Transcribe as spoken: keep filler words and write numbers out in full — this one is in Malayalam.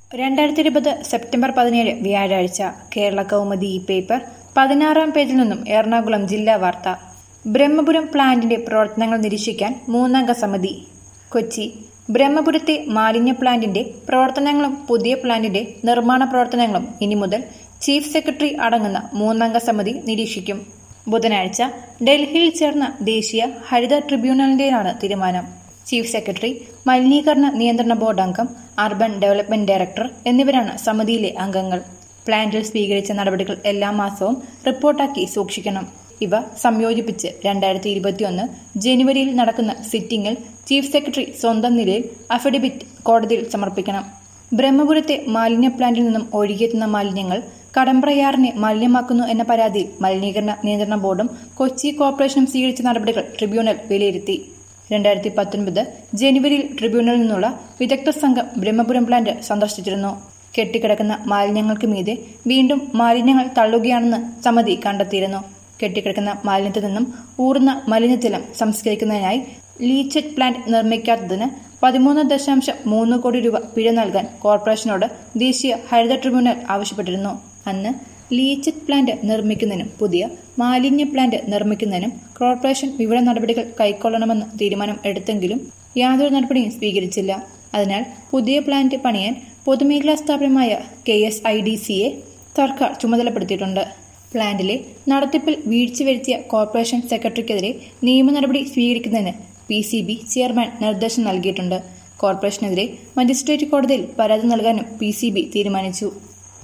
രണ്ടായിരത്തി ഇരുപത് സെപ്റ്റംബർ പതിനേഴ് വ്യാഴാഴ്ച കേരള കൗമുദി ഈ പേപ്പർ പതിനാറാം പേജിൽ നിന്നും എറണാകുളം ജില്ലാ വാർത്ത. ബ്രഹ്മപുരം പ്ലാന്റിന്റെ പ്രവർത്തനങ്ങൾ നിരീക്ഷിക്കാൻ മൂന്നംഗ സമിതി. കൊച്ചി. ബ്രഹ്മപുരത്തെ മാലിന്യ പ്ലാന്റിന്റെ പ്രവർത്തനങ്ങളും പുതിയ പ്ലാന്റിന്റെ നിർമ്മാണ പ്രവർത്തനങ്ങളും ഇനി മുതൽ ചീഫ് സെക്രട്ടറി അടങ്ങുന്ന മൂന്നംഗ സമിതി നിരീക്ഷിക്കും. ബുധനാഴ്ച ഡൽഹിയിൽ ചേർന്ന ദേശീയ ഹരിത ട്രിബ്യൂണലിന്റെയാണ് തീരുമാനം. ചീഫ് സെക്രട്ടറി, മലിനീകരണ നിയന്ത്രണ ബോർഡ് അംഗം, അർബൻ ഡെവലപ്മെന്റ് ഡയറക്ടർ എന്നിവരാണ് സമിതിയിലെ അംഗങ്ങൾ. പ്ലാന്റിൽ സ്വീകരിച്ച നടപടികൾ എല്ലാ മാസവും റിപ്പോർട്ടാക്കി സൂക്ഷിക്കണം. ഇവ സംയോജിപ്പിച്ച് രണ്ടായിരത്തി ഇരുപത്തിയൊന്ന് ജനുവരിയിൽ നടക്കുന്ന സിറ്റിംഗിൽ ചീഫ് സെക്രട്ടറി സ്വന്തം നിലയിൽ അഫിഡവിറ്റ് കോടതിയിൽ സമർപ്പിക്കണം. ബ്രഹ്മപുരത്തെ മാലിന്യ പ്ലാന്റിൽ നിന്നും ഒഴുകിയെത്തുന്ന മാലിന്യങ്ങൾ കടമ്പ്രയാറിനെ മലിനമാക്കുന്നു എന്ന പരാതിയിൽ മലിനീകരണ നിയന്ത്രണ ബോർഡും കൊച്ചി കോർപ്പറേഷനും സ്വീകരിച്ച നടപടികൾ ട്രിബ്യൂണൽ വിലയിരുത്തി. രണ്ടായിരത്തി പത്തൊൻപത് ജനുവരിയിൽ ട്രിബ്യൂണലിൽ നിന്നുള്ള വിദഗ്ധ സംഘം ബ്രഹ്മപുരം പ്ലാന്റ് സന്ദർശിച്ചിരുന്നു. കെട്ടിക്കിടക്കുന്ന മാലിന്യങ്ങൾക്ക് മീതെ വീണ്ടും മാലിന്യങ്ങൾ തള്ളുകയാണെന്ന് സമിതി കണ്ടെത്തിയിരുന്നു. കെട്ടിക്കിടക്കുന്ന മാലിന്യത്തിൽ നിന്നും ഊർന്ന മലിനജലം സംസ്കരിക്കുന്നതിനായി ലീച്ചഡ് പ്ലാന്റ് നിർമ്മിക്കാത്തതിന് പതിമൂന്ന് ദശാംശം മൂന്ന് കോടി രൂപ പിഴ നൽകാൻ കോർപ്പറേഷനോട് ദേശീയ ഹരിത ട്രിബ്യൂണൽ ആവശ്യപ്പെട്ടിരുന്നു. അന്ന് ലീച്ചഡ് പ്ലാന്റ് നിർമ്മിക്കുന്നതിനും പുതിയ മാലിന്യ പ്ലാന്റ് നിർമ്മിക്കുന്നതിനും കോർപ്പറേഷൻ വിവിധ നടപടികൾ കൈക്കൊള്ളണമെന്ന് തീരുമാനം എടുത്തെങ്കിലും യാതൊരു നടപടിയും സ്വീകരിച്ചില്ല. അതിനാൽ പുതിയ പ്ലാന്റ് പണിയാൻ പൊതുമേഖലാ സ്ഥാപനമായ കെ എസ് ഐ ഡി സിയെ സർക്കാർ ചുമതലപ്പെടുത്തിയിട്ടുണ്ട്. പ്ലാന്റിലെ നടത്തിപ്പിൽ വീഴ്ച വരുത്തിയ കോർപ്പറേഷൻ സെക്രട്ടറിക്കെതിരെ നിയമ നടപടി സ്വീകരിക്കുന്നതിന് പി സി ബി ചെയർമാൻ നിർദ്ദേശം നൽകിയിട്ടുണ്ട്. കോർപ്പറേഷനെതിരെ മജിസ്ട്രേറ്റ് കോടതിയിൽ പരാതി നൽകാനും പി സി ബി തീരുമാനിച്ചു.